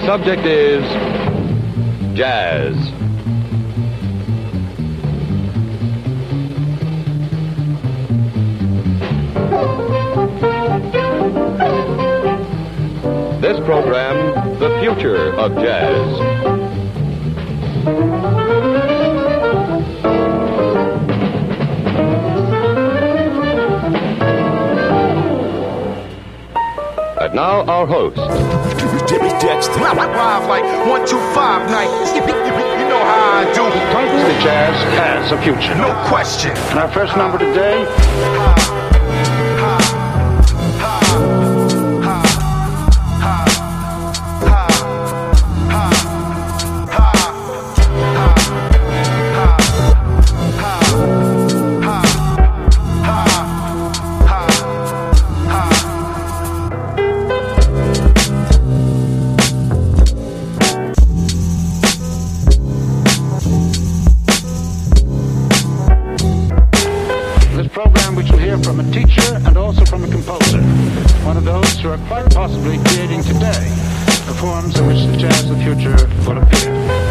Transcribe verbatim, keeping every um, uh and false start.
subject is jazz. This program, The Future of Jazz. And now, our host. Jimmy Dexter. Live like one, two, five, nine. You know how I do. The jazz has a future. No question. And our first number today. From a teacher and also from a composer, one of those who are quite possibly creating today the forms in which the jazz of the future will appear.